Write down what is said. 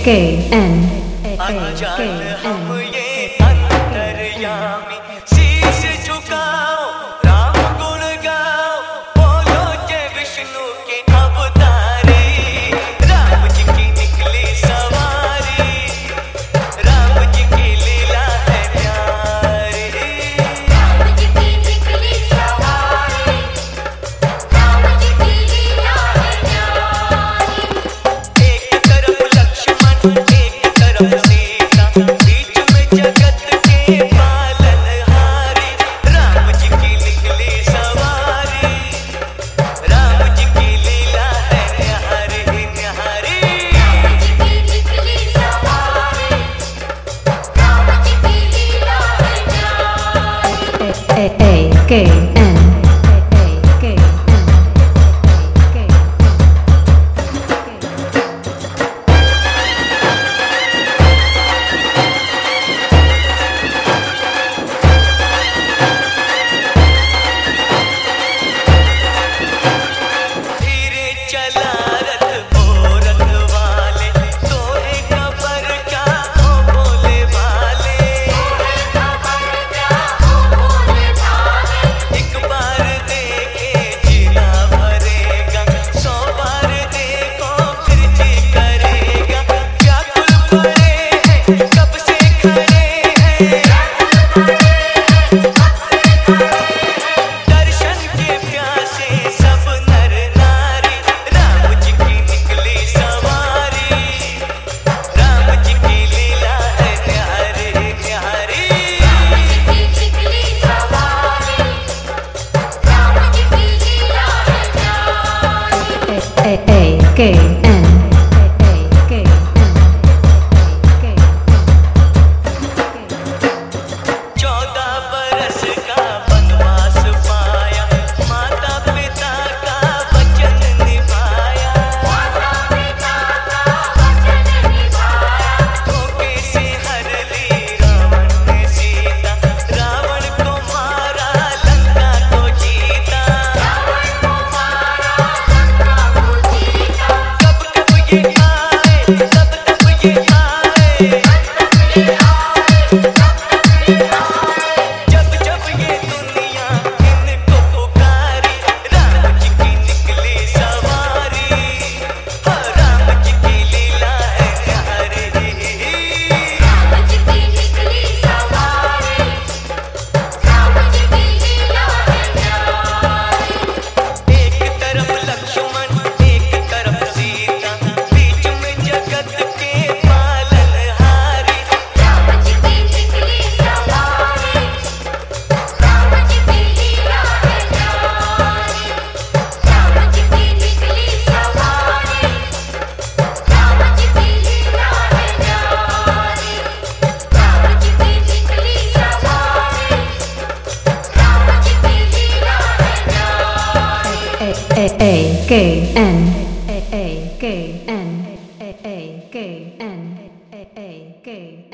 अनजान हम ये अंतर्यामी, शीश झुकाओ राम गुण गाओ, बोलो जय विष्णु के अवतारी। राम जी की निकली सवारी, राम जी की लीला है प्यारी। राम जी की निकली सवारी, राम जी की लीला है प्यारी। एक तरफ लक्ष्मण एक तरफ सीता, बीच में जगत के पालनहारी। राम जी की निकली सवारी, राम जी की लीला है न्यारी न्यारी। राम जी की निकली सवारी, राम जी की लीला है प्यारी। धीरे चला रथ ओ रथ वाले, तोहे खबर क्या हो बोले वाले। एक बार देखे जीना भरेगा, 100 बार देखो फिर जी करेगा। व्याकुल पड़े हैं कब से खड़े हैं, दर्शन के प्यासे सब नर नारी। राम जी की निकली सवारी, राम जी की लीला है न्यारी न्यारी। राम जी की निकली सवारी, राम जी की लीला है प्यारी। चौदह बरस का वनवास पाया, माता पिता का वचन निभाया। माता पिता का वचन निभाया, धोखे से हर ली रावण ने सीता, रावण को मारा लंका को जीता। रावण को मारा लंका को जीता। कब कब ये आए, कब कब ये आए, जब जब ये दुनिया इनको पुकारी। राम जी की निकली सवारी, हाँ राम जी की लीला है न्यारी। राम जी की निकली सवारी, राम जी की लीला है प्यारी। एक तरफ लक्ष्मण एक तरफ सीता, बीच में जगत के पालनहारी। राम जी की निकली सवारी, राम जी की लीला है प्यारी। राम जी की निकली सवारी, राम जी की लीला है प्यारी। राम जी की निकली सवारी, राम जी की लीला है प्यारी।